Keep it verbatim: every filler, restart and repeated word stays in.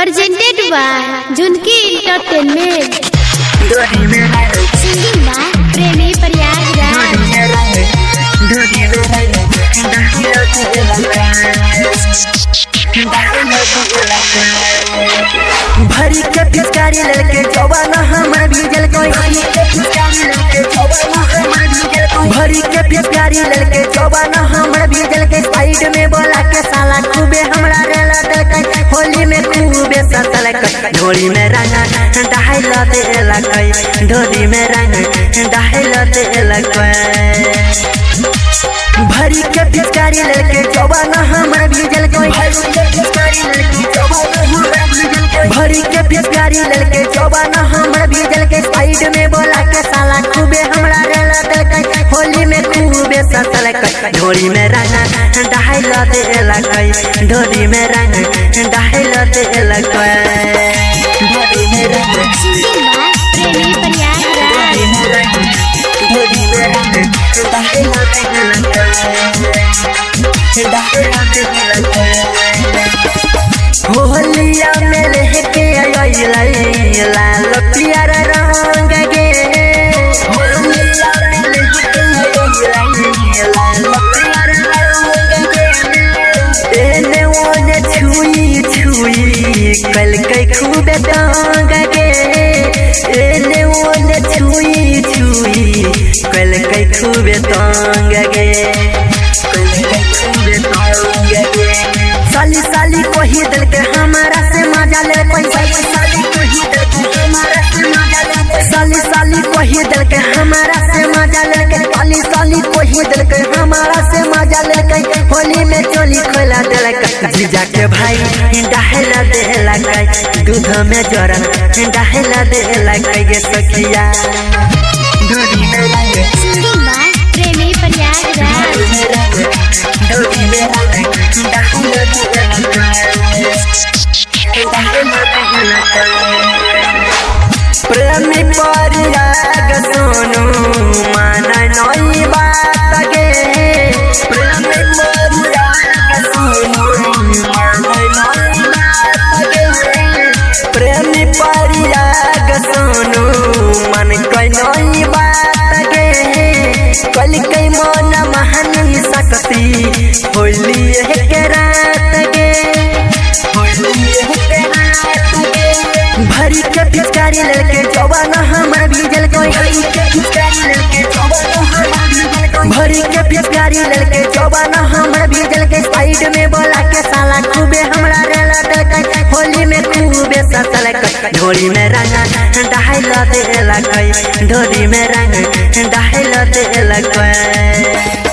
presented by Junki Entertainment. Singing by Premi Prayagraj. भरी के पिचकारी लड़के जवाना हमर भीजल कोई भरी के पिचकारी लड़के जवाना हमर भीजल के साइड में बोला के साला खूबे हमरा रेला दे होली में खूबे सतल के ढोली में रंग डहाइल दे लकई ढोली में रंग डहाइल दे लकई भरी के पिचकारी लड़के जवाना हमर भीजल कोई भरी के पिचकारी लड़के जवाना हमर भीजल के साइड में बोला के साला खूबे हमरा रेला दे होली में खूबे सतल के ढोली में रंग डहाइल दे लकई ढोली में रंग डहाइल दे लकई ढोली में रंग Singing by Premi Prayagraj. ढोली में रंग डहाइल दे लकई डहाइल दे लकई होलिया में लेके आइलाई लाल पियर रंग गे होलिया में लेके आइलाई लाल पियर रंग गे एने ओने छुई छुई कल के खूबे टांग गे एने ओने छुई छुई कल के खूबे टांग गे कल के खूबे टांग गे साली साली कोही दिल के हमारा से मजा ले पैसा साली कोही दिल के हमारा से मजा ले साली साली कोही दिल के हमारा से मजा ले के साली साली कोही दिल के हमारा से मजा ले के होली में चोली खोला दिल के जीजा के भाई डहला दे लगे दूध में जोरन डहला दे लगे गे सखिया दूधी में लगे Singing by Premi Prayagraj. दूधी में लगे डहला प्रेमी परिराग सोनू माना नई बात गे प्रेमी परिराग सोनू माना नई बात गे प्रेमी परिराग सोनू मन कोई नई बात गे कल कई मन महानी सकती होली के रात गे भरी के पिचकारी लड़के जवाना हमर भीजल कोई भरी के पिचकारी लड़के जवाना हमर भीजल के साइड में बोला के साला खूबे हमरा रेला दे होली में खूबे सतल के ढोली में रंग डहाइल दे लकई ढोली में रंग डहाइल दे लकई।